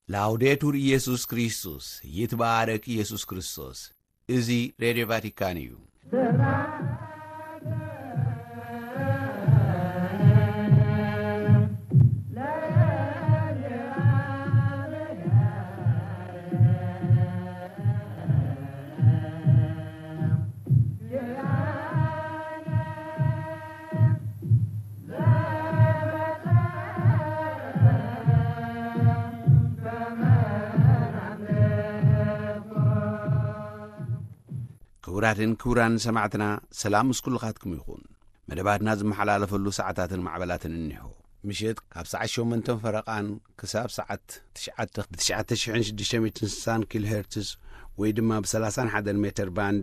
ላውዴቱር ኢየሱስ ክርስቶስ ይትባረክ ኢየሱስ ክርስቶስ። እዚ ሬዲዮ ቫቲካን እዩ። ክቡራን ሰማዕትና ሰላም ምስኩልኻትኩም ይኹን። መደባትና ዝመሓላለፈሉ ሰዓታትን ማዕበላትን እንሆ ምሽት ካብ ሰዓት 8 ፈረቓን ክሳብ ሰዓት 9660 ኪሎ ሄርትዝ ወይ ድማ ብ31 ሜትር ባንድ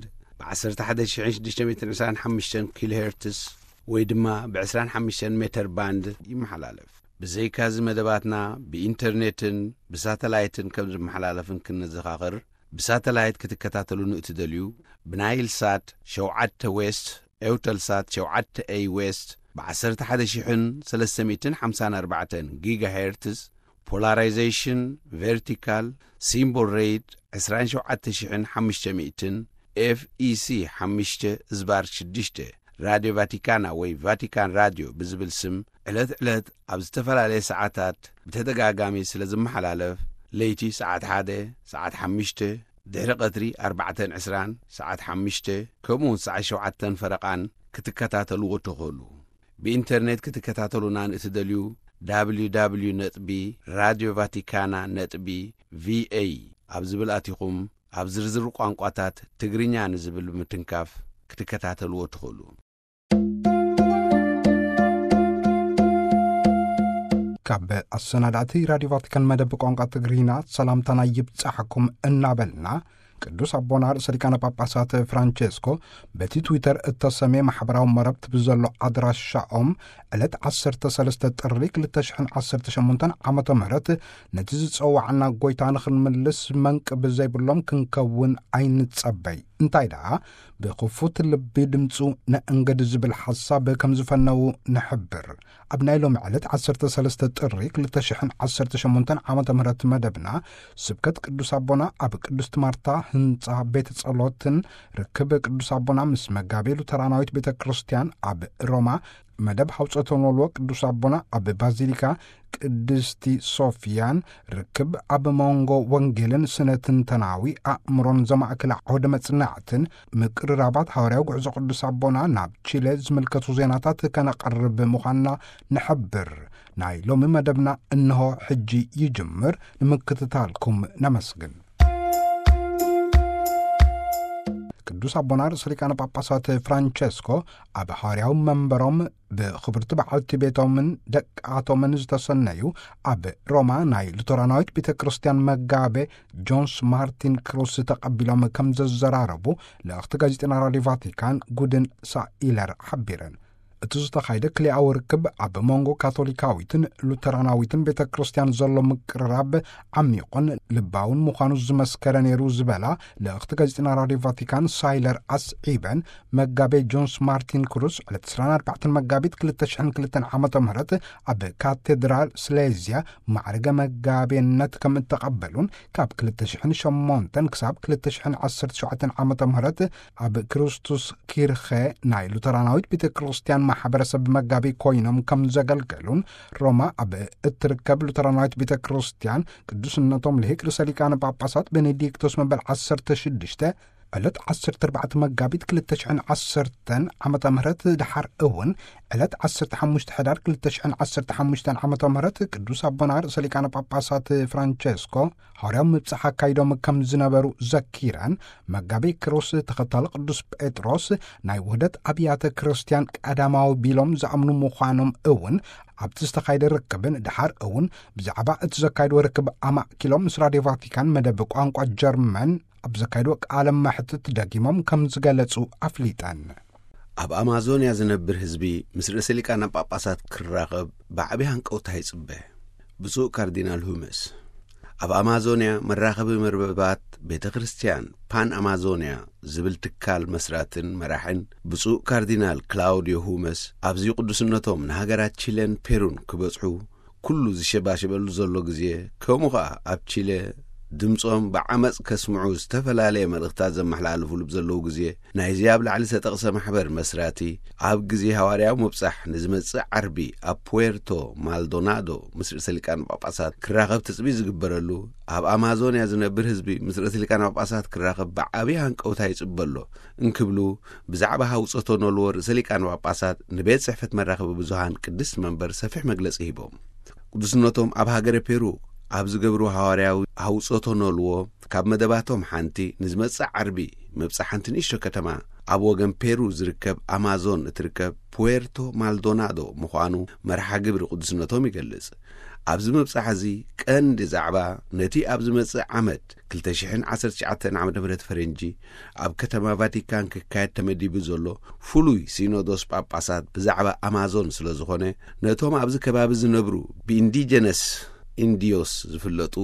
ብ11625 ኪሎ ሄርትዝ ወይ ድማ ብ25 ሜትር ባንድ ይመሓላለፍ። ብዘይካዚ መደባትና ብኢንተርኔትን ብሳተላይትን ከም ዝመሓላለፍን ክንዘኻኽር ብሳተላይት ክትከታተሉን እትደልዩ ብናይል ሳት 7 ዌስት ኤውተልሳት 7 ኤ ዌስት ብ11354 ጊጋ ሄርትዝ ፖላራይዜሽን ቨርቲካል ሲምቦል ሬት 27500 ኤፍኢሲ 5/6 ራዲዮ ቫቲካና ወይ ቫቲካን ራዲዮ ብዝብል ስም ዕለት ኣብ ዝተፈላለየ ሰዓታት ብተደጋጋሚ ስለ ዝመሓላለፍ ለይቲ ሰዓት 1 ሰዓት 5 ድሕሪ ቀትሪ 4:20 ሰዓት 5 ከምኡውን ሰዓት 7 ፈረቓን ክትከታተልዎ ትኽእሉ። ብኢንተርኔት ክትከታተሉና እትደልዩ www.radiovaticana.va ኣብ ዝብል ኣቲኹም ኣብ ዝርዝር ቋንቋታት ትግርኛ ንዝብል ምትንካፍ ክትከታተልዎ ትኽእሉ። ካብ ኣሰናዳእቲ ራዲዮ ቫቲካን መደብ ቋንቋ ትግርኛ ሰላምታና ይብጻሕኩም እናበልና ቅዱስ አቦና ርእሰ ሊቃነ ጳጳሳት ፍራንቼስኮ በቲ ትዊተር እተሰሜ ማሕበራዊ መረብት ብዘሎ ኣድራሻኦም ዕለት 13 ጥሪ 2018 ዓመተ ምህረት ነቲ ዝጸዋዕና ጎይታ ንኽንምልስ መንቅ ብዘይብሎም ክንከውን ኣይንጸበይ እንታይ ደኣ ብኽፉት ልቢ ድምፁ ነእንገድ ዝብል ሓሳብ ከም ዝፈነው ንሕብር። ኣብ ናይ ሎሚ ዕለት 13 ጥሪ 2018 ዓመተ ምህረት መደብና ስብከት ቅዱስ አቦና ኣብ ቅድስት ማርታ ህንጻ ቤተ ጸሎትን ርክብ ቅዱስ አቦና ምስ መጋቤ ሉተራናዊት ቤተ ክርስቲያን ኣብ ሮማ መደብ ሐውፀቶኖሎ ቅዱስ አቦና ኣብ ባዚሊካ ቅድስቲ ሶፊያን ርክብ ኣብ ሞንጎ ወንጌልን ስነትን ተናዊ ኣእምሮን ዘማእክላ ዓውደ መጽናዕትን ምቅርራባት ሐዋርያው ጉዕዞ ቅዱስ አቦና ናብ ቺሌ ዝምልከቱ ዜናታት ከነቀርብ ምዃንና ንሕብር። ናይ ሎሚ መደብና እንሆ ሕጂ ይጅምር። ንምክትታልኩም ነመስግን። ቅዱስ አቦና ርእሰ ሊቃነ ጳጳሳት ፍራንቼስኮ ኣብ ሐዋርያው መንበሮም ብኽብርቲ በዓልቲ ቤቶምን ደቃቶምን ዝተሰነዩ ኣብ ሮማ ናይ ሉተራናዊት ቤተ ክርስቲያን መጋቤ ጆንስ ማርቲን ክሩስ ተቐቢሎም ከም ዘዘራረቡ ለእኽቲ ጋዜጤና ራዲዮ ቫቲካን ጉድን ሳኢለር ሓቢረን። እቲ ዝተኻይደ ክልኤዊ ርክብ ኣብ ሞንጎ ካቶሊካዊትን ሉተራናዊትን ቤተ ክርስቲያን ዘሎ ምቅርራብ ዓሚቑን ልባውን ምዃኑ ዝመስከረ ነይሩ ዝበላ ለእኽቲ ጋዜጤና ራዲዮ ቫቲካን ሳይለር ኣስዒበን መጋቤ ጆንስ ማርቲን ክሩስ ዕለት 24 መጋቢት 2002 ዓመተ ምህረት ኣብ ካቴድራል ስሌዝያ ማዕርገ መጋቤነት ከም እተቐበሉን ካብ 2008 ክሳብ 2017 ዓመተ ምህረት ኣብ ክርስቶስ ኪርኸ ናይ ሉተራናዊት ቤተ ክርስቲያን ማሕበረሰብ መጋቢ ኮይኖም ከም ዘገልገሉን ሮማ ኣብ እትርከብ ሉተራናዊት ቤተ ክርስቲያን ቅዱስነቶም ልሂቅ ርእሰ ሊቃነ ጳጳሳት ቤኔዲክቶስ መበል 16 ዕለት 14 መጋቢት 2010 ዓመተ ምህረት ድሓር እውን ዕለት 15 ሕዳር 2015 ዓመተ ምህረት ቅዱስ አቦና ርእሰ ሊቃነ ጳጳሳት ፍራንቼስኮ ሐዋርያው ምብጻሕ አካይዶም ከም ዝነበሩ ዘኪረን መጋቤ ክሩስ ተኸታሊ ቅዱስ ጴጥሮስ ናይ ውህደት ኣብያተ ክርስቲያን ቀዳማዊ ቢሎም ዝኣምኑ ምዃኖም እውን ኣብቲ ዝተኻይደ ርክብን ድሓር እውን ብዛዕባ እቲ ዘካይድዎ ርክብ ኣማእኪሎም ምስ ራድዮ ቫቲካን መደብ ቋንቋ ጀርመን ኣብ ዘካይድዎ ቃለ መሕትት ደጊሞም ከም ዝገለጹ ኣፍሊጠን። ኣብ ኣማዞንያ ዝነብር ህዝቢ ምስ ርእሰ ሊቃነ ጳጳሳት ክራኸብ ብዓብይ ሃንቀውታ ይጽበ። ብፁዕ ካርዲናል ሁመስ ኣብ ኣማዞንያ መራኸቢ መርበባት ቤተ ክርስቲያን ፓን ኣማዞንያ ዝብል ትካል መስራትን መራሕን ብፁዕ ካርዲናል ክላውዲዮ ሁመስ ኣብዚ ቅዱስነቶም ንሃገራት ቺሌን ፔሩን ክበጽሑ ኩሉ ዝሸባሸበሉ ዘሎ ግዜ ከምኡ ኸዓ ኣብ ቺለ ድምፆም ብዓመፅ ከስምዑ ዝተፈላለየ መልእኽታት ዘመሓላልፉሉ ብዘለዉ ግዜ ናይዚ ኣብ ላዕሊ ዝተጠቕሰ ማሕበር መስራቲ ኣብ ግዜ ሃዋርያዊ ምብጻሕ ንዝመጽእ ዓርቢ ኣብ ፑዌርቶ ማልዶናዶ ምስ ርእሰ ሊቃነ ጳጳሳት ክራኸብ ትጽቢት ዝግበረሉ ኣብ ኣማዞንያ ዝነብር ህዝቢ ምስ ርእሰ ሊቃነ ጳጳሳት ክራኸብ ብዓብዪ ሃንቀውታ ይጽበሎ እንክብሉ ብዛዕባ ሃውፀቶ ነልዎ ርእሰ ሊቃነ ጳጳሳት ንቤት ጽሕፈት መራኸቢ ብዙሃን ቅድስት መንበር ሰፊሕ መግለጺ ሂቦም ቅዱስነቶም ኣብ ሃገረ ፔሩ ኣብ ዝገብሩ ሃዋርያዊ ሃውፀቶ ነልዎ ካብ መደባቶም ሓንቲ ንዝመጽእ ዓርቢ ምብጻሕ ሓንቲ ንእሽቶ ከተማ ኣብ ወገን ፔሩ ዝርከብ ኣማዞን እትርከብ ፑዌርቶ ማልዶናዶ ምዃኑ መርሓ ግብሪ ቅዱስነቶም ይገልጽ ኣብዚ ምብጻሕ እዚ ቀንዲ ዛዕባ ነቲ ኣብ ዝመጽእ ዓመት 2019 ዓመተ ምህረት ፈረንጂ ኣብ ከተማ ቫቲካን ክካየድ ተመዲቡ ዘሎ ፍሉይ ሲኖዶስ ጳጳሳት ብዛዕባ ኣማዞን ስለ ዝኾነ ነቶም ኣብዚ ከባቢ ዝነብሩ ብኢንዲጀነስ ኢንዲዮስ ዝፍለጡ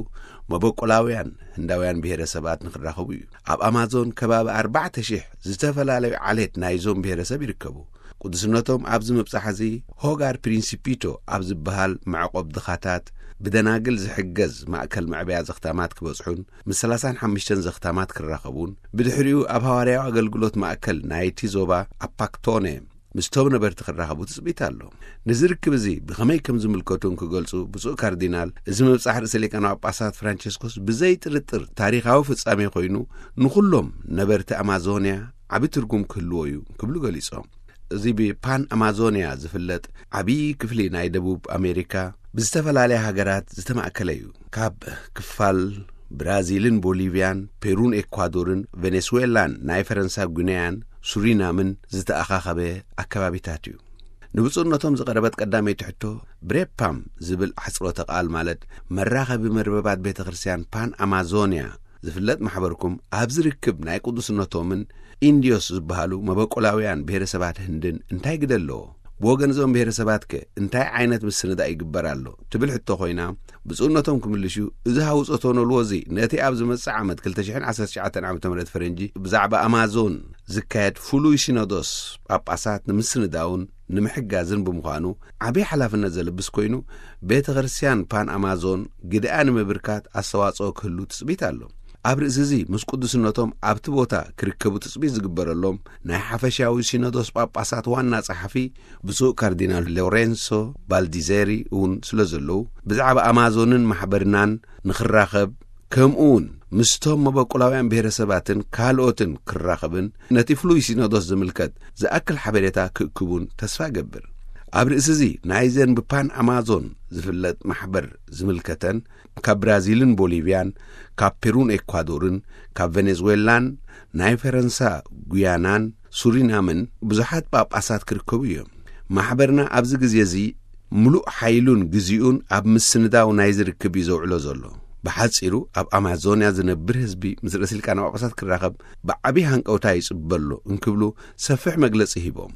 መበቆላውያን ህንዳውያን ብሔረሰባት ንኽራኸቡ እዩ ኣብ ኣማዞን ከባቢ 4,000 ዝተፈላለዩ ዓሌት ናይዞም ብሔረሰብ ይርከቡ ቅዱስነቶም ኣብዚ ምብጻሕ እዚ ሆጋር ፕሪንሲፒቶ ኣብ ዝበሃል መዕቆብ ድኻታት ብደናግል ዝሕገዝ ማእከል መዕበያ ዘኽታማት ክበጽሑን ምስ 35 ዘኽታማት ክራኸቡን ብድሕሪኡ ኣብ ሃዋርያዊ ኣገልግሎት ማእከል ናይቲ ዞባ ኣፓክቶኔ ምስቶም ነበርቲ ክራኸቡ ትጽቢት ኣሎ ንዝርክብ እዚ ብኸመይ ከም ዝምልከቱን ክገልጹ ብፁዕ ካርዲናል እዚ ምብጻሕ ርእሰ ሊቃነ ጳጳሳት ፍራንቸስኮስ ብዘይ ጥርጥር ታሪኻዊ ፍጻሜ ኮይኑ ንኹሎም ነበርቲ ኣማዞንያ ዓቢ ትርጉም ክህልዎ እዩ ክብሉ ገሊጾም እዚ ብፓን ኣማዞንያ ዝፍለጥ ዓብዪ ክፍሊ ናይ ደቡብ ኣሜሪካ ብዝተፈላለየ ሃገራት ዝተማእከለ እዩ ካብ ክፋል ብራዚልን ቦሊቪያን ፔሩን ኤኳዶርን ቬኔስዌላን ናይ ፈረንሳይ ጉንያን ሱሪናምን ዝተኣኻኸበ ኣከባቢታት እዩ ንብፁዕነቶም ዝቐረበት ቀዳመይ ትሕቶ ብሬፓም ዝብል ኣሕጽሮተ ቃል ማለት መራኸቢ መርበባት ቤተ ክርስቲያን ፓን ኣማዞንያ ዝፍለጥ ማሕበርኩም ኣብ ዝርክብ ናይ ቅዱስነቶምን ኢንዲዮስ ዝበሃሉ መበቆላውያን ብሔረሰባት ህንድን እንታይ ግደ ኣለዎ ብወገን እዞም ብሔረሰባት ከ እንታይ ዓይነት ምስንዳ ይግበር ኣሎ ትብል ሕቶ ኮይና ብፁዕነቶም ክምልሹ እዚ ሃውፀቶ ነልዎ እዚ ነቲ ኣብ ዝመጽእ ዓመት 2019 ዓመተ ምህረት ፈረንጂ ብዛዕባ ኣማዞን ዝካየድ ፍሉይ ሲኖዶስ ጳጳሳት ንምስንዳውን ንምሕጋዝን ብምዃኑ ዓብዪ ሓላፍነት ዘለብስ ኮይኑ ቤተ ክርስቲያን ፓን ኣማዞን ግድኣ ንምብርካት ኣስተዋጽኦ ክህሉ ትጽቢት ኣሎ ኣብ ርእሲ እዚ ምስ ቅዱስነቶም ኣብቲ ቦታ ክርከቡ ትጽቢት ዝግበረሎም ናይ ሓፈሻዊ ሲኖዶስ ጳጳሳት ዋና ጸሓፊ ብፁዕ ካርዲናል ሎሬንሶ ባልዲዜሪ እውን ስለ ዘለዉ ብዛዕባ ኣማዞንን ማሕበርናን ንኽራኸብ ከምኡውን ምስቶም መበቆላውያን ብሔረሰባትን ካልኦትን ክራኸብን ነቲ ፍሉይ ሲኖዶስ ዝምልከት ዝኣክል ሓበሬታ ክእክቡን ተስፋ ገብር ኣብ ርእሲ እዚ ናይዘን ብፓን ኣማዞን ዝፍለጥ ማሕበር ዝምልከተን ካብ ብራዚልን ቦሊቪያን ካብ ፔሩን ኤኳዶርን ካብ ቬኔዝዌላን ናይ ፈረንሳ ጉያናን ሱሪናምን ብዙሓት ጳጳሳት ክርከቡ እዮም ማሕበርና ኣብዚ ግዜ እዚ ምሉእ ሓይሉን ግዜኡን ኣብ ምስንዳው ናይ ዝርክብ እዩ ዘውዕሎ ዘሎ ብሓጺሩ ኣብ ኣማዞንያ ዝነብር ህዝቢ ምስ ርእሰ ሊቃነ ጳጳሳት ክራኸብ ብዓብዪ ሃንቀውታ ይጽበሎ እንክብሉ ሰፊሕ መግለጺ ሂቦም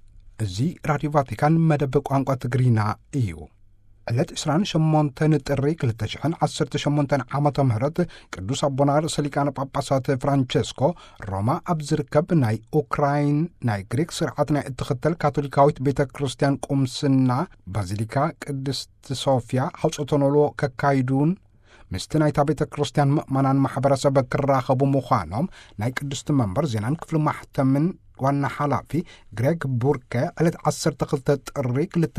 እዚ ራድዮ ቫቲካን መደብ ቋንቋ ትግሪና እዩ ዕለት 28 ጥሪ 2018 ዓመተ ምህረት ቅዱስ አቦና ርእሰ ሊቃነ ጳጳሳት ፍራንቸስኮ ሮማ ኣብ ዝርከብ ናይ ኡክራይን ናይ ግሪክ ስርዓት ናይ እትኽተል ካቶሊካዊት ቤተ ክርስቲያን ቁምስና ባዚሊካ ቅድስት ሶፊያ ሓውፀቶነሎ ከካይዱን ምስቲ ናይታ ቤተ ክርስቲያን ምእመናን ማሕበረሰብ ክራኸቡ ምዃኖም ናይ ቅድስቲ መንበር ዜናን ክፍሊ ማሕተምን ዋና ሓላፊ ግሬግ ቡርከ ዕለት 12 ጥሪ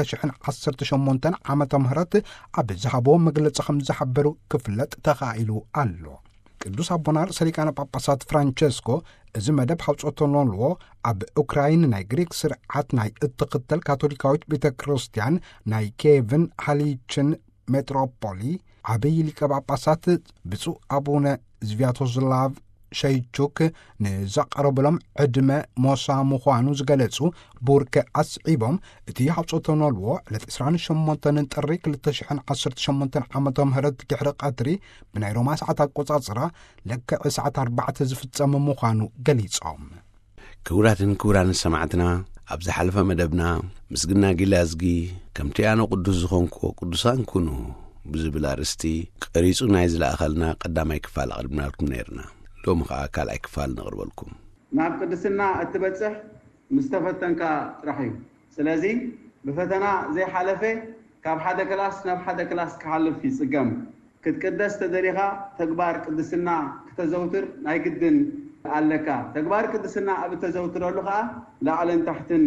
2018 ዓመተ ምህረት ኣብ ዝሃቦ መግለጺ ከም ዝሓበሩ ክፍለጥ ተኻኢሉ ኣሎ ቅዱስ አቦና ርእሰ ሊቃነ ጳጳሳት ፍራንቸስኮ እዚ መደብ ሓውፀቶነልዎ ኣብ ኡክራይን ናይ ግሪክ ስርዓት ናይ እትኽተል ካቶሊካዊት ቤተ ክርስቲያን ናይ ኬቭን ሃሊችን ሜትሮፖሊ ዓብይ ሊቀ ጳጳሳት ብፁዕ ኣቡነ ዝቪያቶስላቭ ሸይቹክ ንዘቐረብሎም ዕድመ ሞሳ ምዃኑ ዝገለጹ ቡርከ ኣስዒቦም እቲ ሓውፀቶነልዎ ዕለት 28 ጥሪ 2018 ዓመተ ምህረት ድሕሪ ቀትሪ ብናይ ሮማ ሰዓት ኣቆጻጽራ ለክዕ ሰዓት 4 ዝፍጸም ምዃኑ ገሊጾም ክቡራትን ሰማዕትና ኣብ ዝሓለፈ መደብና ምስግና ጊላዝጊ ከምቲ ኣነ ቅዱስ ዝኾንኩ ቅዱሳን ኩኑ ብዝብል ኣርእስቲ ቀሪጹ ናይ ዝለኣኸልና ቀዳማይ ክፋል ኣቕርብናልኩም ነርና ሎም ከዓ ካልኣይ ክፋል ነቕርበልኩም ናብ ቅድስና እትበጽሕ ምስተፈተንካ ጥራሕ እዩ ስለዚ ብፈተና ዘይሓለፈ ካብ ሓደ ክላስ ናብ ሓደ ክላስ ክሓልፍ ይጽገም ክትቀደስ ተደሪኻ ተግባር ቅድስና ከተዘውትር ናይ ግድን ኣለካ ተግባር ቅድስና ኣብ ተዘውትረሉ ኸዓ ላዕልን ታሕትን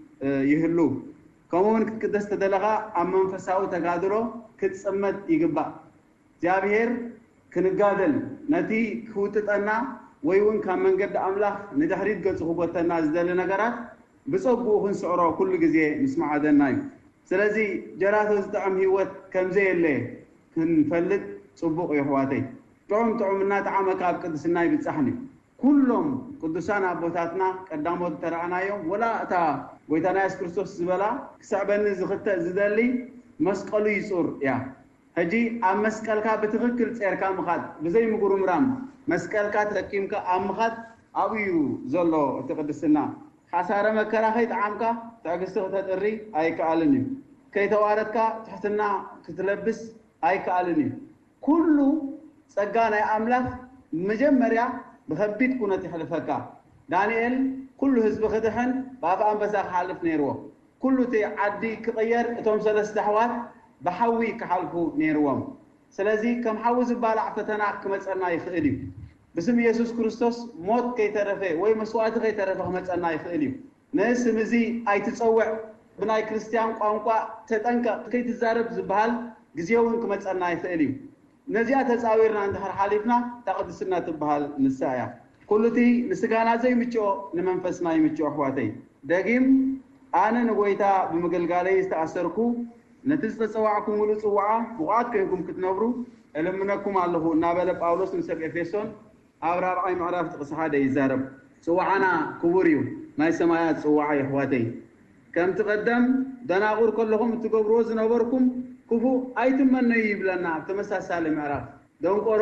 ይህሉ ከምኡውን ክትቀደስ ተደለኻ ኣብ መንፈሳዊ ተጋድሎ ክትጽመድ ይግባእ እግዚአብሔር ክንጋደል ነቲ ክውጥጠና ወይ እውን ካብ መንገዲ ኣምላኽ ንድሕሪት ገጽ ክጎተና ዝደለ ነገራት ብጸጉኡ ክንስዕሮ ኩሉ ግዜ ምስማዓደና እዩ ስለዚ ጀራቶ ዝጥዕም ህይወት ከምዘየለ ክንፈልጥ ጽቡቕ እዩ ኣሕዋተይ ጥዑም እናጣዕመ ካብ ቅድስና ይብጻሕኒ ኩሎም ቅዱሳን ኣቦታትና ቀዳሞት ተረኣናዮም ወላ እታ ጎይታና ኢየሱስ ክርስቶስ ዝበላ ክስዕበኒ ዝኽተእ ዝደሊ መስቀሉ ይጹር እያ ሕጂ ኣብ መስቀልካ ብትኽክል ጼርካ ምኻድ ብዘይ ምጉርምራም መስቀልካ ተረኪምካ ኣብ ምኻድ ኣብዩ ዘሎ እቲ ቅድስና ሓሳረ መከራ ኸይጠዓምካ ትዕግስቲ ክተጥሪ ኣይከኣልን እዩ ከይተዋረድካ ትሕትና ክትለብስ ኣይከኣልን እዩ ኩሉ ጸጋ ናይ ኣምላኽ መጀመርያ ብኸቢድ ኩነት ይሕልፈካ ዳንኤል ኩሉ ህዝቢ ክድሕን ብኣፍ ኣንበሳ ክሓልፍ ነይርዎ ኩሉ እቲ ዓዲ ክቕየር እቶም ሰለስተ ኣሕዋት ብሓዊ ክሓልፉ ነይርዎም ስለዚ ከም ሓዊ ዝባላዕ ፈተና ክመፀና ይኽእል እዩ ብስም ኢየሱስ ክርስቶስ ሞት ከይተረፈ ወይ መስዋዕቲ ከይተረፈ ክመፀና ይኽእል እዩ ንስም እዚ ኣይትፀውዕ ብናይ ክርስቲያን ቋንቋ ተጠንቀቕ ከይትዛረብ ዝበሃል ግዜውን ክመፀና ይኽእል እዩ ነዚኣ ተፃዊርና እንድሕር ሓሊፍና ተቅድስና ትበሃል ንሳ እያ ኩሉ እቲ ንስጋና ዘይምችኦ ንመንፈስና ይምችኦ ኣሕዋተይ ደጊም ኣነ ንጎይታ ብምግልጋለይ ዝተኣሰርኩ ነቲ ዝተፀዋዕኩም ሙሉእ ፅዋዓ ብቑዓት ኮይንኩም ክትነብሩ እልምነኩም ኣለኹ እናበለ ጳውሎስ ንሰብ ኤፌሶን ኣብ 4 ምዕራፍ ጥቕሲ 1 ይዛረብ ፅዋዓና ክቡር እዩ ናይ ሰማያት ፅዋዓ ኣሕዋተይ ከም ትቀደም ደናቑር ከለኹም እትገብርዎ ዝነበርኩም ክፉ ኣይትመነዩ ይብለና ተመሳሳሊ ምዕራፍ ደንቆሮ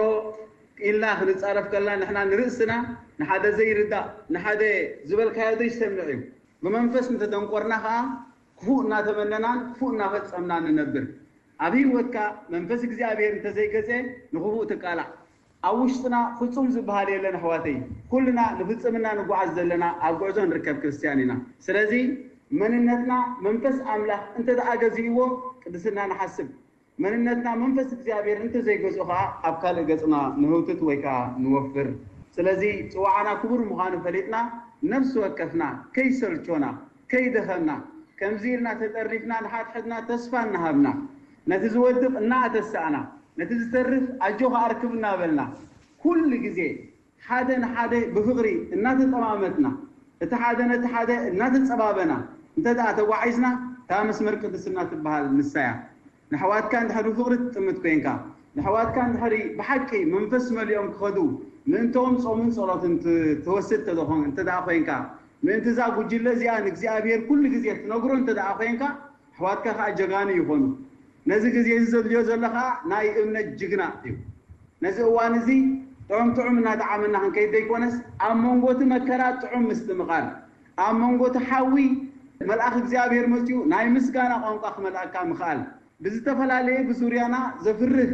ኢልና ክንፃረፍ ከለና ንሕና ንርእስና ንሓደ ዘይርዳእ ንሓደ ዝበልካዮ ዘይሰምዕ እዩ ብመንፈስ እንተደንቆርና ከዓ ክፉእ እናተመነናን ክፉእ እናፈፀምና ንነብር ኣብ ህይወትካ መንፈስ እግዚኣብሔር እንተዘይገፀ ንክፉእ ትቃላዕ ኣብ ውሽጥና ፍጹም ዝበሃል የለን ኣሕዋተይ ኩልና ንፍፅምና ንጓዓዝ ዘለና ኣብ ጉዕዞ ንርከብ ክርስቲያን ኢና ስለዚ መንነትና መንፈስ ኣምላኽ እንተተኣገዚእዎ ቅድስና ንሓስብ መንነትና መንፈስ እግዚኣብሔር እንተዘይገዝኦ ከዓ ኣብ ካልእ ገጽና ንህውትት ወይ ከዓ ንወፍር ስለዚ ፅዋዓና ክቡር ምዃኑ ፈሊጥና ነፍሲ ወከፍና ከይሰልቾና ከይደኸምና ከምዚ ኢልና ተጠሪፍና ንሓድሕድና ተስፋ እናሃብና ነቲ ዝወድቕ እናኣተሳእና ነቲ ዝተርፍ ኣጆኻ ኣርክብ እናበልና ኩሉ ግዜ ሓደ ንሓደ ብፍቕሪ እናተጠማመትና እቲ ሓደ ነቲ ሓደ እናተፀባበና እንተደኣ ተጓዒዝና እታ መስመር ቅድስና ትበሃል ንሳ እያ ንሕዋትካ እንድሕሪ ብፍቕሪ ትጥምት ኮይንካ ንሕዋትካ እንድሕሪ ብሓቂ መንፈስ መሊኦም ክኸዱ ምእንቶም ጾምን ጸሎትን ትወስድ ተደኾን እንተደኣ ኮይንካ ምእንቲ እዛ ጉጅለ እዚኣ ንእግዚኣብሔር ኩሉ ግዜ ትነግሮ እንተደኣ ኮይንካ ኣሕዋትካ ከዓ ጀጋኑ ይኾኑ ነዚ ግዜ ዘድልዮ ዘለኻ ናይ እምነት ጅግና እዩ ነዚ እዋን እዚ ጥዑም እናጣዓመና ክንከይድ ዘይኮነስ ኣብ መንጎቲ መከራ ጥዑም ምስትምቓል ኣብ መንጎቲ ሓዊ መልኣኽ እግዚኣብሔር መፅኡ ናይ ምስጋና ቋንቋ ክመልኣካ ምኽኣል ብዝተፈላለየ ብዙርያና ዘፍርህ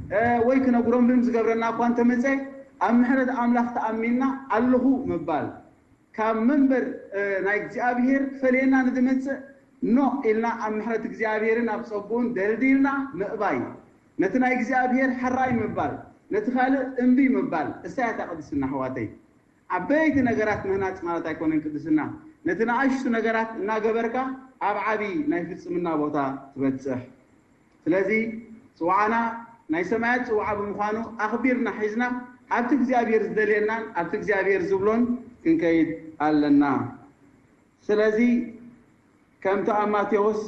ወይ ክነግሮም ብም ዝገብረና እኳ እንተመፀ ኣብ ምሕረት ኣምላኽ ተኣሚንና ኣለኹ ምባል ካብ መንበር ናይ እግዚኣብሔር ክፈልየና ንዝመፅእ ኖ ኢልና ኣብ ምሕረት እግዚኣብሔርን ኣብ ፀጉኡን ደልዲልና ምእባይ ነቲ ናይ እግዚኣብሔር ሓራይ ምባል ነቲ ካልእ እምቢ ምባል እሳያ ቅድስና ኣሕዋተይ ዓበይቲ ነገራት ምህናፅ ማለት ኣይኮነን ቅድስና ነቲ ንኣሽቱ ነገራት እናገበርካ ኣብ ዓብይ ናይ ፍፅምና ቦታ ትበፅሕ ስለዚ ፅዋዓና ናይ ሰማያት ፅዋዓ ብምዃኑ ኣኽቢርና ሒዝና ኣብቲ እግዚኣብሔር ዝደልየናን ኣብቲ እግዚኣብሔር ዝብሎን ክንከይድ ኣለና ስለዚ ከምቲ ኣብ ማቴዎስ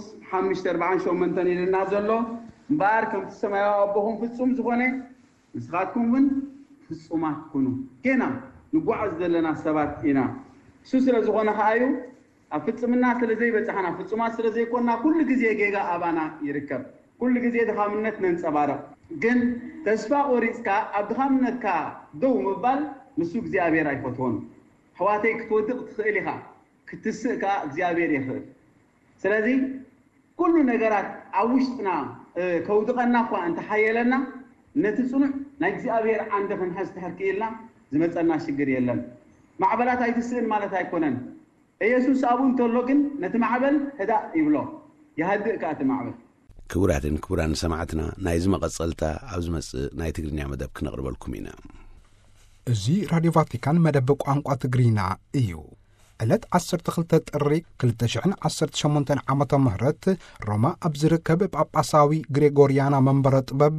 5:48 ኢልና ዘሎ እምበር ከምቲ ሰማያዊ ኣቦኹም ፍጹም ዝኾነ ንስኻትኩም እውን ፍጹማት ኩኑ ገና ንጓዓዝ ዘለና ሰባት ኢና እሱ ስለ ዝኾነ ከዓ እዩ ኣብ ፍፅምና ስለዘይበፅሓና ፍጹማት ስለዘይኮንና ኩሉ ግዜ ጌጋ ኣባና ይርከብ ኩሉ ግዜ ድኻምነት ነንፀባርቕ ግን ተስፋ ቆሪፅካ ኣብ ድኻምነትካ ደው ምባል ንሱ እግዚኣብሔር ኣይፈትዎን ኣሕዋተይ ክትወድቕ ትኽእል ኢኻ ክትስእ ከዓ እግዚኣብሔር ይኽእል ስለዚ ኩሉ ነገራት ኣብ ውሽጥና ከውድቐና እኳ እንተሓየለና ነቲ ፅኑዕ ናይ እግዚኣብሔር ዓንዲ ክንሕዝ ትሕርኪኢልና ዝመፀና ሽግር የለን ማዕበላት ኣይትስእን ማለት ኣይኮነን ኢየሱስ ኣብኡ እንተሎ ግን ነቲ ማዕበል ህዳእ ይብሎ ይሃድእ ከዓ እቲ ማዕበል ክቡራትን ክቡራን ሰማዕትና ናይዚ መቐጸልታ ኣብ ዝመጽእ ናይ ትግርኛ መደብ ክነቕርበልኩም ኢና። እዚ ራድዮ ቫቲካን መደብ ቋንቋ ትግሪና እዩ። ዕለት 12 ጥሪ 2018 ዓመተ ምህረት ሮማ ኣብ ዝርከብ ጳጳሳዊ ግሬጎርያና መንበረ ጥበብ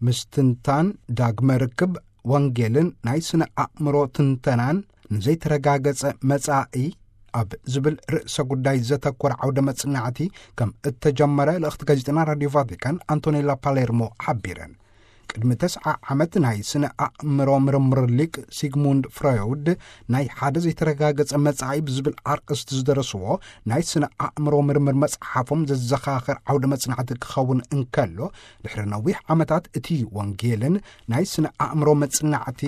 ምስትንታን ዳግመ ርክብ ወንጌልን ናይ ስነ ኣእምሮ ትንተናን ንዘይተረጋገጸ መጻኢ ኣብ ዝብል ርእሰ ጉዳይ ዘተኮረ ዓውደ መጽናዕቲ ከም እተጀመረ ለእኽቲ ጋዜጠና ራድዮ ቫቲካን አንቶኔላ ፓሌርሞ ሓቢረን። ቅድሚ 9 ዓመት ናይ ስነ ኣእምሮ ምርምር ሊቅ ሲግሙንድ ፍሮይድ ናይ ሓደ ዘይተረጋገጸ መጻኢ ብዝብል ኣርእስቲ ዝደረስዎ ናይ ስነ ኣእምሮ ምርምር መጽሓፎም ዘዘኻኽር ዓውደ መጽናዕቲ ክኸውን እንከሎ ድሕሪ ነዊሕ ዓመታት እቲ ወንጌልን ናይ ስነ ኣእምሮ መጽናዕቲ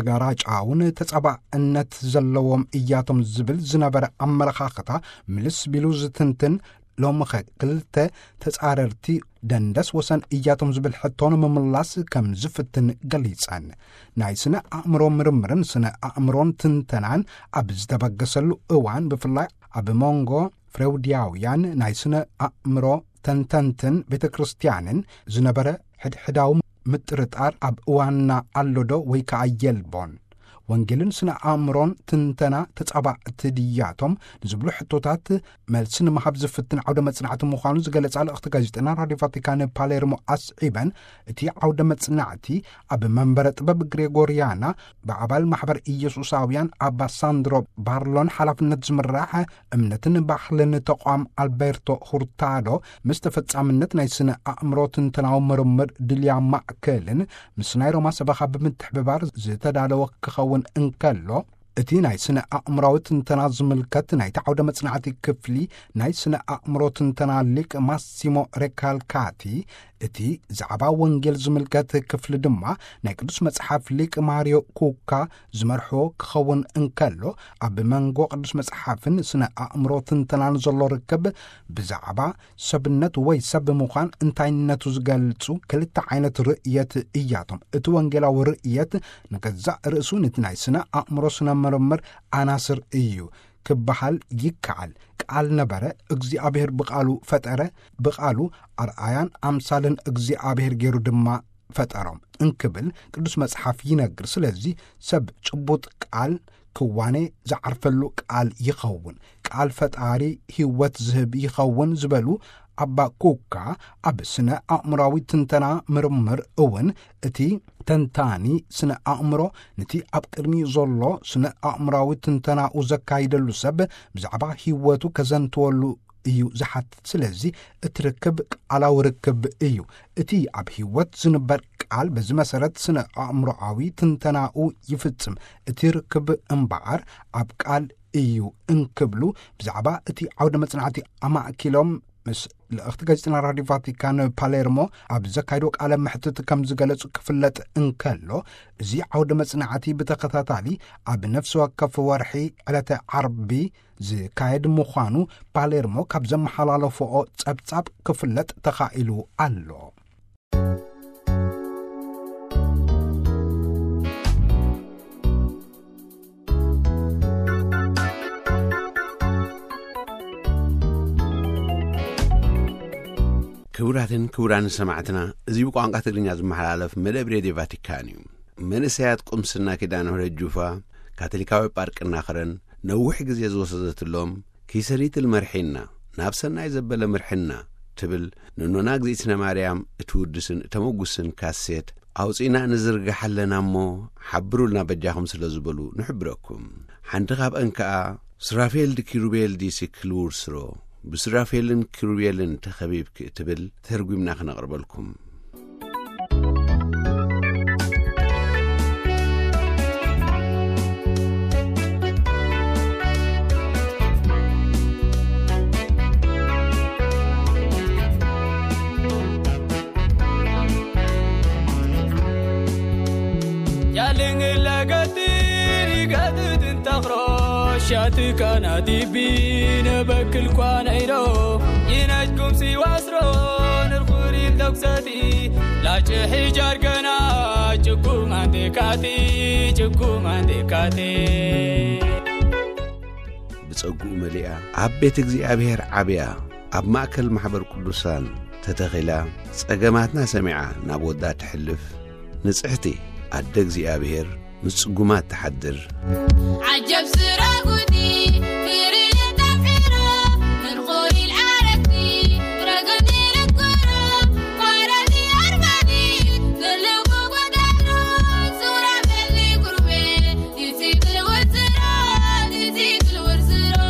ተጋራጫውን ተጸባእነት ዘለዎም እያቶም ዝብል ዝነበረ ኣመለኻኽታ ምልስ ቢሉ ዝትንትን ሎምኸ ክልተ ተጻረርቲ ደንደስ ወሰን እያቶም ዝብል ሕቶን ምምላስ ከም ዝፍትን ገሊጸን። ናይ ስነ ኣእምሮ ምርምርን ስነ ኣእምሮን ትንተናን ኣብ ዝተበገሰሉ እዋን ብፍላይ ኣብ ሞንጎ ፍሬውድያውያን ናይ ስነ ኣእምሮ ተንተንትን ቤተ ክርስቲያንን ዝነበረ ሕድሕዳዊ ምጥርጣር ኣብ እዋንና ኣሎዶ ወይ ከዓ የልቦን ወንጌልን ስነ ኣእምሮን ትንተና ተጸባእቲ ድያቶም ንዝብሉ ሕቶታት መልሲ ንምሃብ ዝፍትን ዓውደ መጽናዕቲ ምዃኑ ዝገለጻ ለእኽቲ ጋዜጠና ራድዮ ቫቲካን ፓሌርሞ ኣስዒበን እቲ ዓውደ መጽናዕቲ ኣብ መንበረ ጥበብ ግሬጎርያና ብኣባል ማሕበር ኢየሱሳውያን ኣባ ሳንድሮ ባርሎን ሓላፍነት ዝምራሕ እምነትን ባህልን ተቋም ኣልቤርቶ ሁርታዶ ምስ ተፈጻምነት ናይ ስነ ኣእምሮ ትንተናዊ ምርምር ድልያ ማዕከልን ምስ ናይ ሮማ ሰበኻ ብምትሕብባር ዝተዳለወ ክኸውን እንከሎ እቲ ናይ ስነ ኣእምሮዊ ትንተና ዝምልከት ናይቲ ዓውደ መጽናዕቲ ክፍሊ ናይ ስነ ኣእምሮ ትንተና ሊቅ ማሲሞ ሬካልካቲ እቲ ዛዕባ ወንጌል ዝምልከት ክፍሊ ድማ ናይ ቅዱስ መጽሓፍ ሊቅ ማርዮ ኩካ ዝመርሕዎ ክኸውን እንከሎ ኣብ መንጎ ቅዱስ መጽሓፍን ስነ ኣእምሮ ትንተናን ዘሎ ርክብ ብዛዕባ ሰብነት ወይ ሰብ ምዃን እንታይነቱ ዝገልጹ ክልተ ዓይነት ርእየት እያቶም። እቲ ወንጌላዊ ርእየት ንገዛእ ርእሱ ነቲ ናይ ስነ ኣእምሮ ስነ ምርምር ኣናስር እዩ ክበሃል ይከዓል። ቃል ነበረ፣ እግዚአብሔር ብቃሉ ፈጠረ፣ ብቃሉ ኣርአያን ኣምሳልን እግዚአብሔር ገይሩ ድማ ፈጠሮም እንክብል ቅዱስ መጽሓፍ ይነግር። ስለዚ ሰብ ጭቡጥ ቃል ክዋኔ ዝዓርፈሉ ቃል ይኸውን፣ ቃል ፈጣሪ ህይወት ዝህብ ይኸውን ዝበሉ ኣባ ኩካ ኣብ ስነ ኣእምሮዊ ትንተና ምርምር እውን እቲ ተንታኒ ስነ ኣእምሮ ነቲ ኣብ ቅድሚ ዘሎ ስነ ኣእምሮዊ ትንተናኡ ዘካይደሉ ሰብ ብዛዕባ ህይወቱ ከዘንትወሉ እዩ ዝሓትት። ስለዚ እትርክብ ቃላዊ ርክብ እዩ። እቲ ኣብ ህይወት ዝንበር ቃል በዚ መሰረት ስነ ኣእምሮዊ ትንተናኡ ይፍጽም። እቲ ርክብ እምበኣር ኣብ ቃል እዩ እንክብሉ ብዛዕባ እቲ ዓውደ መጽናዕቲ ኣማእኪሎም ምስ ለእኽቲ ጋዜጠና ራድዮ ቫቲካን ፓሌርሞ ኣብ ዘካይዶ ቃለ ምሕትት ከም ዝገለጹ ክፍለጥ እንከሎ እዚ ዓውደ መጽናዕቲ ብተኸታታሊ ኣብ ነፍሲ ወከፍ ወርሒ ዕለተ ዓርቢ ዝካየድ ምዃኑ ፓሌርሞ ካብ ዘመሓላለፎኦ ጸብጻብ ክፍለጥ ተኻኢሉ ኣሎ። ክቡራትን ክቡራን ሰማዕትና እዚ ብቋንቋ ትግርኛ ዝመሓላለፍ መደብ ሬድዮ ቫቲካን እዩ። መንእሰያት ቁምስና ኪዳነ ምሕረት ጁፋ ካቶሊካዊ ጳርቅና ኸረን ነዊሕ ግዜ ዝወሰደትሎም ኪሰሪትል መርሒና ናብ ሰናይ ዘበለ ምርሕና ትብል ንኖና እግዝእትነ ማርያም እትውድስን እተመጉስን ካሴት ኣውፂና ንዝርግሓለና እሞ ሓብሩልና በጃኹም ስለ ዝበሉ ንሕብረኩም። ሓንቲ ካብአን ከዓ ስራፌል ዲ ኪሩቤል ዲ ሲክል ውርስሮ ብስራፌልን ኪሩቤልን ተኸቢብክ ትብል ተርጉምና ክነቕርበልኩም። شاتك أنا دبين بكل قانيرو ينجكم سواسرو نرخوري لوكساتي لا حجار قنا جكوم عندكاتي جكوم عندكاتي بتصقوا مليئة عبيت እግዚአብሔር عبيا عب مأكل محبر قدسان ተተኺላ ጸገማትና ሰሚዓ ናብ ወዳ ትሕልፍ ንጽሕቲ ኣደ እግዚኣብሔር ምጽጉማት ተሓድር عجب سراغتي فريل تفيرو نرخوي العالتي رقدي للكرة قارتي أرماني ذلوكو قدانو سورة بلي قربي يسيك الورسرو يسيك الورسرو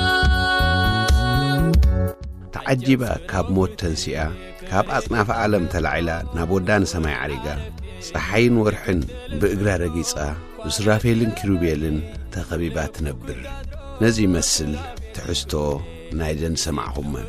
تعجب كاب موت تنسيئة كاب أطناف عالم تلعيلا نابودان سماي عريقا صحين ورحن بإقرار رقيصة بسرافيلن كروبيلن تقبيبات تنبر نزي مسل تحستو نايدن سمعهم من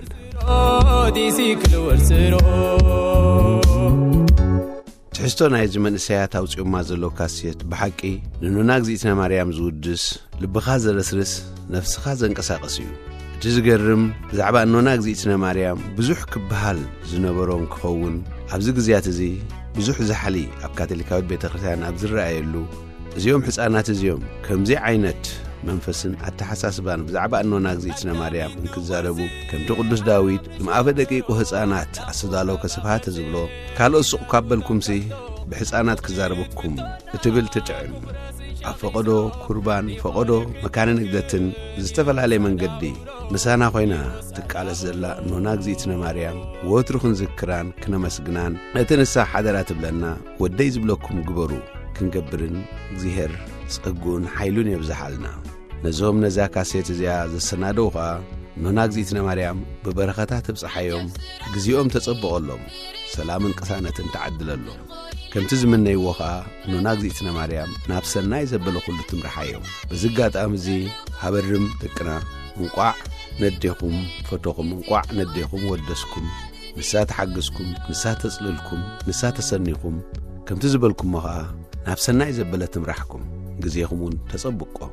تحستو نايد من السيات أو تيوم مازلو كاسيت بحكي لأنه ناقزيتنا مريم زودس لبخاز رسرس نفس خازن كساقسيو تزقرم زعبا أنه ناقزيتنا مريم بزوح كبهال زنبرون كخون أبزق زيات زي بزوح زحلي أب كاتوليكاويت بيت كريستيان أبزر رأيلو زيوم حصانات زيوم كم زي عينت منفسن حتى حساسبان بزعبا أنه ناقزيتنا مريم انكزاربو كم تقدس داويد لما أفدقيقو حصانات أصدالو كسفات زبلو كالو السوق كابلكم سي بحصانات كزاربكم اتبل تجعل أفقدو كربان فقدو مكان نقدتن بزستفل علي من قدي مسانا خوينا تكالس زلا أنه ناقزيتنا مريم ووترخن ذكران كنا مسقنان نتنسا حدرات بلنا وديز بلوكم قبرو كنقبرن زهر سقون حيلون يبزحالنا نزوم نزاكا سيت زيا زسنادوها أنه ناقزيتنا مريم ببركاتات بصحيهم قزيوم تصبقوا لهم سلام قسانة تعدل لهم كم تزمن يوخا أنه ناقزيتنا مريم نابسنا يزبلو كل تمرحيهم بزقات أمزي هبرم تكنا منقع نديكم فتوكم منقع نديكم ودسكم نسات حقسكم نسات تصللكم نسات تسنيكم كم تزبلكم مخا نابسنا يزبلة تمرحكم قزيكمون تصبقوا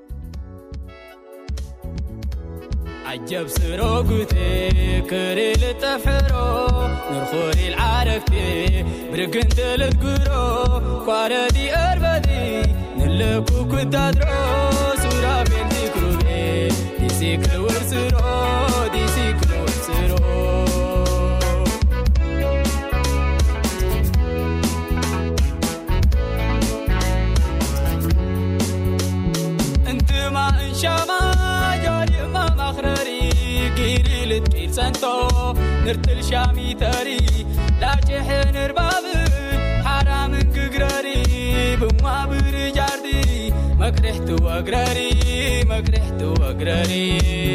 عجب سروقتي كريل تفرو نرخوري العارفتي برقنت للقرو قاردي أربدي نلقو كتادرو سورة بنتي كروبي ديسيك الورسرو ديسيك الورسرو انت ما انشاما جاري ما مخرري قيري لتقيل سنتو نرتل شامي تاري لا جحن ربابن حرام كقراري بما برجاردي مكرحت وقراري مكرحت وقراري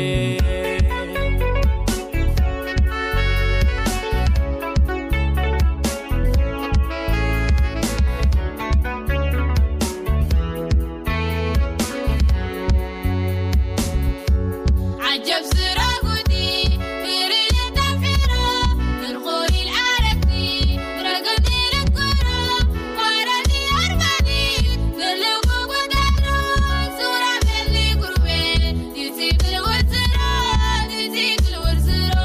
عجب سراغتي فريل تفيرو نرخوي العالتي رقدي للكرة قاردي أرماني ذلوكو قدانو سورة بلي قربي يسيك الورسرو يسيك الورسرو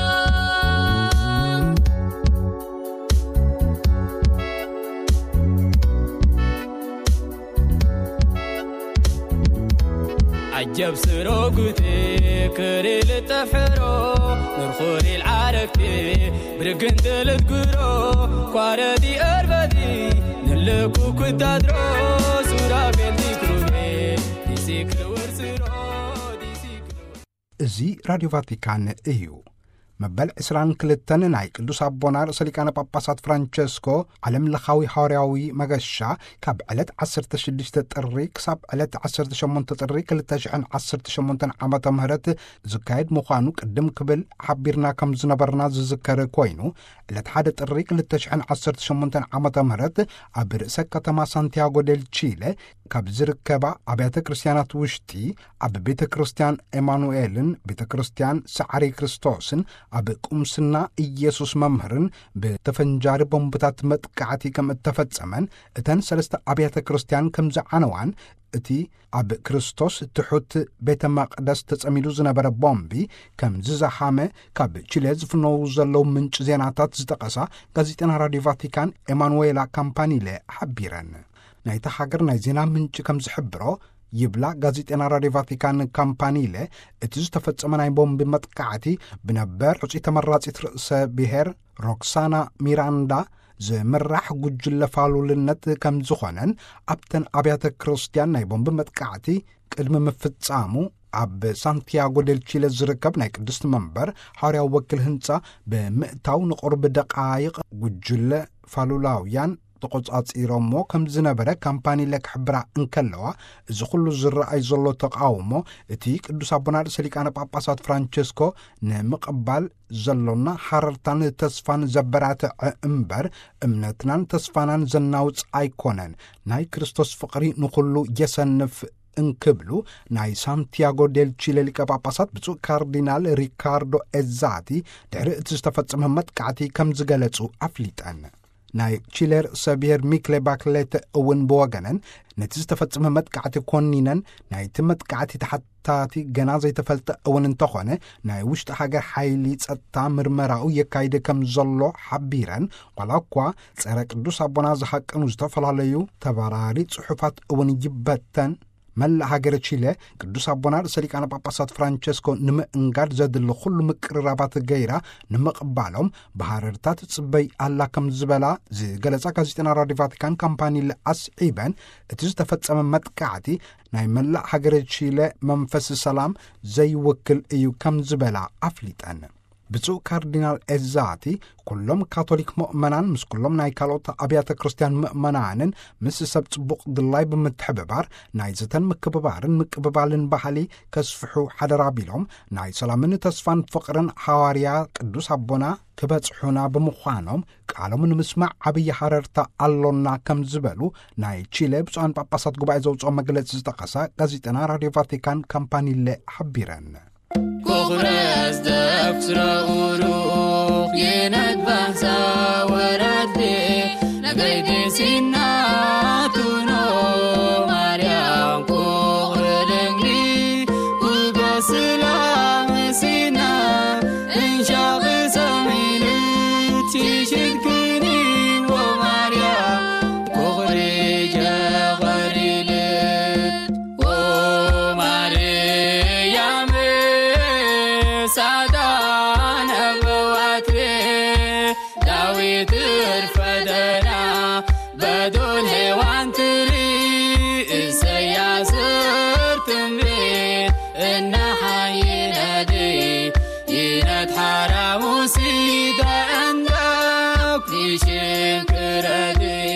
عجب سروقتي كريل تفرو نرخوري العارفتي برقنت للقرو قاردي أربدي نلقو كتادرو سورة بلي كروبي ديسيك الورسرو ديسيك زي راديو فاتيكان إيو مبل إسران كلتن ناي قدوس أبونا رئيس لكان باباسات فرانشيسكو علم لخاوي حارياوي مغشا كاب علت 16 تطريق ساب علت 18 تطريق لتجعن 18 عامة مهرت زكايد مخانو قدم قبل حبيرنا كم زنبرنا زذكر كوينو علت حاد تطريق لتجعن 18 عامة مهرت عبرئيس كتما سانتياغو ديل تشيلي كاب زركبا أبيات كريستيانات وشتي أب بيت كريستيان إيمانويلن بيت كريستيان سعري كريستوسن أب قمسنا إيسوس ممهرن بتفنجار بومبتات متقعتي كم اتفتسمن اتن سلسة أبيات كريستيان كم زعنوان اتي أب كريستوس تحوت بيت مقدس تسأميلو زنبر بومبي كم ززحامة كاب تشيليز فنوزلو منش زيناتات زتقسا غازيتنا راديو فاتيكان إيمانويلا كامباني لي حبيرن نايتا حاجر نايزينا منش كم زحبرو ይብላ ጋዜጤና ራድዮ ቫቲካን ካምፓኒለ እቲ ዝተፈጸመ ናይ ቦምቢ መጥቃዕቲ ብነበር ሕፁ ተመራጺት ርእሰ ብሔር ሮክሳና ሚራንዳ ዝምራሕ ጉጅለ ፋሉልነት ከም ዝኾነን ኣብተን ኣብያተ ክርስቲያን ናይ ቦምቢ መጥቃዕቲ ቅድሚ ምፍጻሙ ኣብ ሳንቲያጎ ዴል ቺሌ ዝርከብ ናይ ቅድስቲ መንበር ሐዋርያዊ ወኪል ህንጻ ብምእታው ንቁርብ ደቃይቕ ጉጅለ ፋሉላውያን ተቆጻጺሮሞ ከም ዝነበረ ካምፓኒ ለክሕብራ እንከለዋ እዚ ኩሉ ዝረአይ ዘሎ ተቃውሞ እቲ ቅዱስ አቡና ርእሰ ሊቃነ ጳጳሳት ፍራንቸስኮ ንምቕባል ዘሎና ሓረርታን ተስፋን ዘበራትዕ እምበር እምነትናን ተስፋናን ዘናውፅ ኣይኮነን ናይ ክርስቶስ ፍቕሪ ንኹሉ የሰንፍ እንክብሉ ናይ ሳንቲያጎ ዴል ቺሌ ሊቀ ጳጳሳት ብፁዕ ካርዲናል ሪካርዶ ኤዛቲ ድሕሪ እቲ ዝተፈጸመ መጥቃዕቲ ከም ዝገለጹ ኣፍሊጠን ናይ ቺሌር ሰብሔር ሚክሌ ባክሌት እውን ብወገነን ነቲ ዝተፈጸመ መጥቃዕቲ ኮኒነን ናይቲ መጥቃዕቲ ተሓታቲ ገና ዘይተፈልጠ እውን እንተኾነ ናይ ውሽጢ ሃገር ሓይሊ ጸጥታ ምርመራኡ የካይደ ከም ዘሎ ሓቢረን ዋላ እኳ ጸረ ቅዱስ አቡና ዝሓቅኑ ዝተፈላለዩ ተባራሪ ጽሑፋት እውን ይበተን መላእ ሃገረ ቺሌ ቅዱስ አቡና ርእሰ ሊቃነ ጳጳሳት ፍራንቸስኮ ንምእንጋድ ዘድሊ ኩሉ ምቅርራባት ገይራ ንምቕባሎም ብሃረርታት ጽበይ ኣላ ከም ዝበላ ዝገለጻ ጋዜጠና ራድዮ ቫቲካን ካምፓኒ ለኣስዒበን እቲ ዝተፈጸመ መጥቃዕቲ ናይ መላእ ሃገረ ቺሌ መንፈስ ሰላም ዘይውክል እዩ ከም ዝበላ ኣፍሊጠን ብፁዕ ካርዲናል ኤዛቲ ኩሎም ካቶሊክ ምእመናን ምስ ኩሎም ናይ ካልኦት ኣብያተ ክርስቲያን ምእመናንን ምስ ሰብ ጽቡቕ ድላይ ብምትሕብባር ናይ ዘተን ምክብባርን ምቅብባልን ባህሊ ከስፍሑ ሓደራ ቢሎም ናይ ሰላምን ተስፋን ፍቕርን ሐዋርያ ቅዱስ አቡና ክበጽሑና ብምዃኖም ቃሎም ንምስማዕ ዓብዪ ሓረርታ ኣሎና ከም ዝበሉ ናይ ቺሌ ብፁዓን ጳጳሳት ጉባኤ ዘውፅኦ መግለፂ ዝጠቐሰ ጋዜጠና ራድዮ ቫቲካን ካምፓኒለ ሓቢረን كوخرز دكترا وروح يناد بحثا وردي نقيدي سيناتونو مريم كوخر لنجلي قلبا سلام سينا انشاق سميلت يشدكني ومريم كوخري جاغري لت ومريم سادان بواتري داويت الفدنا بدون هوان تري السياسر تمريد إن حينا دي ينات حرام وسيدا عندك ليشين كردي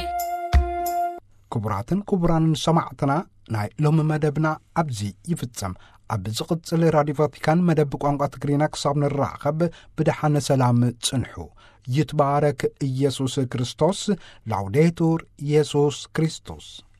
كبران سمعتنا ናይ ሎሚ መደብና ኣብዚ ይፍጸም ኣብ ዝቕጽል ራድዮ ቫቲካን መደብ ቋንቋ ትግሪና ክሳብ ንራኸብ ብድሓነ ሰላም ጽንሑ ይትባረክ ኢየሱስ ክርስቶስ ላውዴቱር ኢየሱስ ክርስቶስ